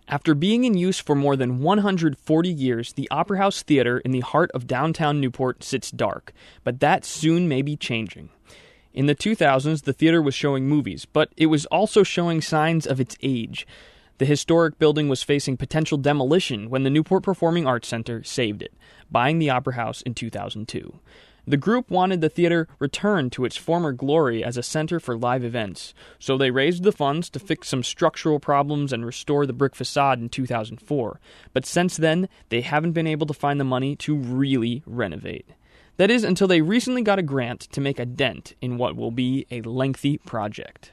After being in use for more than 140 years, the Opera House Theater in the heart of downtown Newport sits dark, but that soon may be changing. In the 2000s, the theater was showing movies, but it was also showing signs of its age. The historic building was facing potential demolition when the Newport Performing Arts Center saved it, buying the Opera House in 2002. The group wanted the theater returned to its former glory as a center for live events, so they raised the funds to fix some structural problems and restore the brick facade in 2004. But since then, they haven't been able to find the money to really renovate. That is, until they recently got a grant to make a dent in what will be a lengthy project.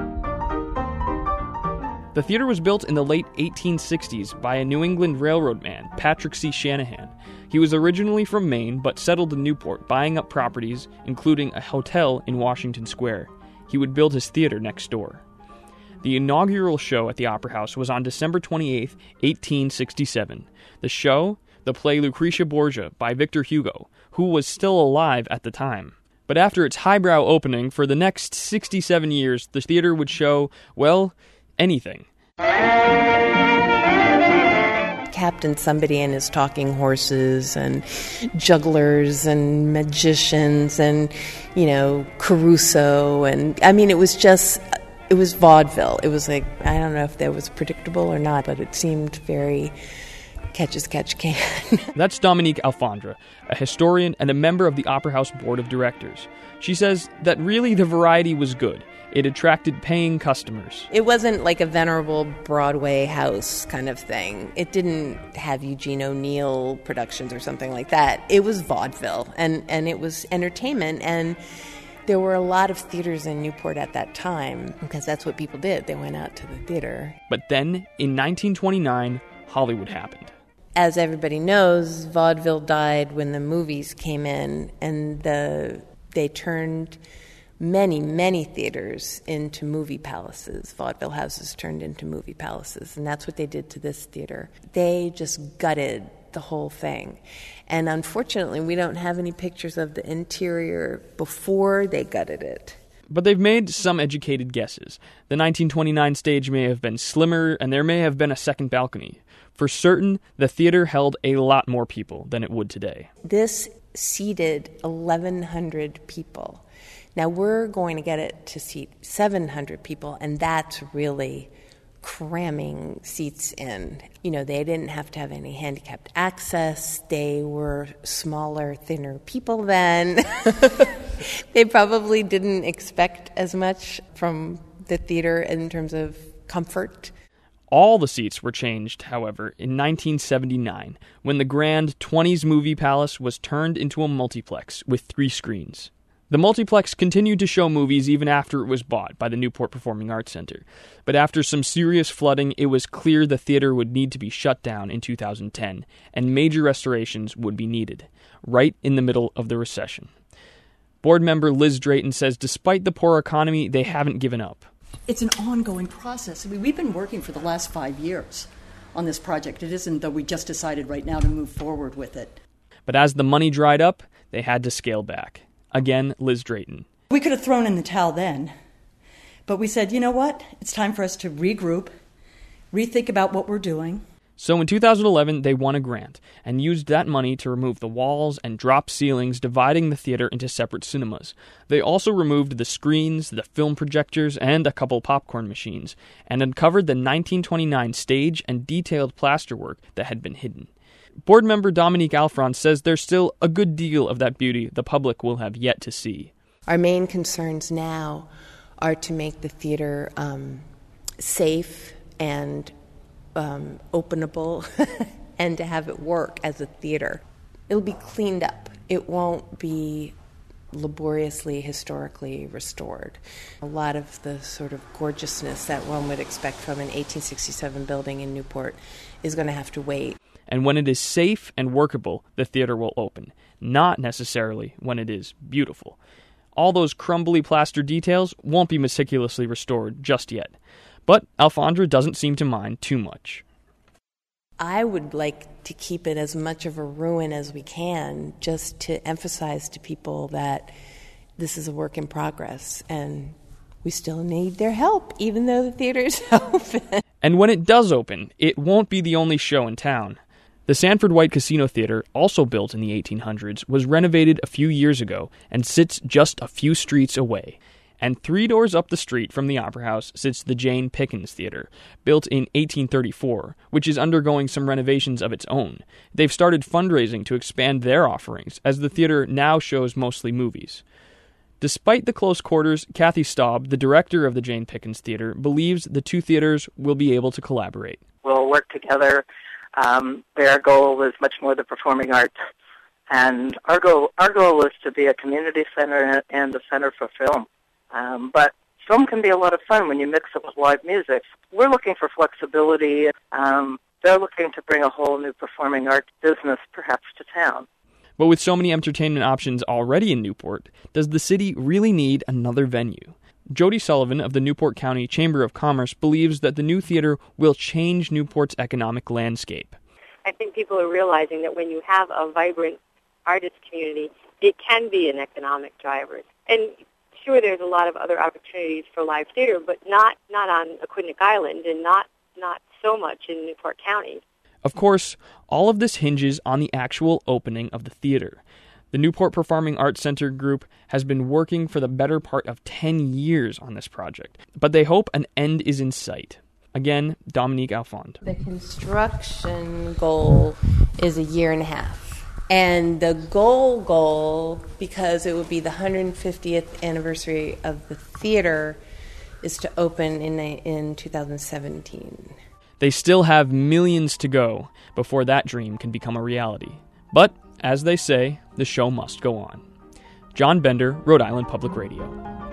The theater was built in the late 1860s by a New England Railroad man, Patrick C. Shanahan. He was originally from Maine, but settled in Newport, buying up properties, including a hotel in Washington Square. He would build his theater next door. The inaugural show at the Opera House was on December 28, 1867. The show, the play Lucretia Borgia by Victor Hugo, who was still alive at the time. But after its highbrow opening, for the next 67 years, the theater would show, well, anything. Captain Somebody and his talking horses and jugglers and magicians and, Caruso. And, it was vaudeville. It was like, I don't know if that was predictable or not, but it seemed very catch as catch can. That's Dominique Alfandre, a historian and a member of the Opera House Board of Directors. She says that really the variety was good. It attracted paying customers. It wasn't like a venerable Broadway house kind of thing. It didn't have Eugene O'Neill productions or something like that. It was vaudeville, and it was entertainment, and there were a lot of theaters in Newport at that time, because that's what people did. They went out to the theater. But then, in 1929, Hollywood happened. As everybody knows, vaudeville died when the movies came in, and they turned many, many theaters into movie palaces. Vaudeville houses turned into movie palaces, and that's what they did to this theater. They just gutted the whole thing. And unfortunately, we don't have any pictures of the interior before they gutted it. But they've made some educated guesses. The 1929 stage may have been slimmer, and there may have been a second balcony. For certain, the theater held a lot more people than it would today. This seated 1,100 people. Now, we're going to get it to seat 700 people, and that's really cramming seats in. They didn't have to have any handicapped access. They were smaller, thinner people then. They probably didn't expect as much from the theater in terms of comfort. All the seats were changed, however, in 1979, when the grand 20s Movie Palace was turned into a multiplex with 3 screens. The multiplex continued to show movies even after it was bought by the Newport Performing Arts Center. But after some serious flooding, it was clear the theater would need to be shut down in 2010, and major restorations would be needed, right in the middle of the recession. Board member Liz Drayton says despite the poor economy, they haven't given up. It's an ongoing process. We've been working for the last 5 years on this project. It isn't that we just decided right now to move forward with it. But as the money dried up, they had to scale back. Again, Liz Drayton. We could have thrown in the towel then, but we said, you know what? It's time for us to regroup, rethink about what we're doing. So in 2011, they won a grant and used that money to remove the walls and drop ceilings dividing the theater into separate cinemas. They also removed the screens, the film projectors, and a couple popcorn machines, and uncovered the 1929 stage and detailed plasterwork that had been hidden. Board member Dominique Alfandre says there's still a good deal of that beauty the public will have yet to see. Our main concerns now are to make the theater safe and openable and to have it work as a theater. It'll be cleaned up. It won't be laboriously historically restored. A lot of the sort of gorgeousness that one would expect from an 1867 building in Newport is going to have to wait. And when it is safe and workable, the theater will open. Not necessarily when it is beautiful. All those crumbly plaster details won't be meticulously restored just yet. But Alfandre doesn't seem to mind too much. I would like to keep it as much of a ruin as we can, just to emphasize to people that this is a work in progress and we still need their help, even though the theater is open. And when it does open, it won't be the only show in town. The Sanford White Casino Theater, also built in the 1800s, was renovated a few years ago and sits just a few streets away. And 3 doors up the street from the Opera House sits the Jane Pickens Theater, built in 1834, which is undergoing some renovations of its own. They've started fundraising to expand their offerings, as the theater now shows mostly movies. Despite the close quarters, Kathy Staub, the director of the Jane Pickens Theater, believes the two theaters will be able to collaborate. We'll work together. Their goal is much more the performing arts. And our goal is to be a community center and a center for film. But film can be a lot of fun when you mix it with live music. We're looking for flexibility. They're looking to bring a whole new performing arts business perhaps to town. But with so many entertainment options already in Newport, does the city really need another venue? Jody Sullivan of the Newport County Chamber of Commerce believes that the new theater will change Newport's economic landscape. I think people are realizing that when you have a vibrant artist community, it can be an economic driver. And sure, there's a lot of other opportunities for live theater, but not on Aquidneck Island and not so much in Newport County. Of course, all of this hinges on the actual opening of the theater. The Newport Performing Arts Center group has been working for the better part of 10 years on this project, but they hope an end is in sight. Again, Dominique Alfond. The construction goal is 1.5 years. And the goal, because it would be the 150th anniversary of the theater, is to open in 2017. They still have millions to go before that dream can become a reality. But, as they say, the show must go on. John Bender, Rhode Island Public Radio.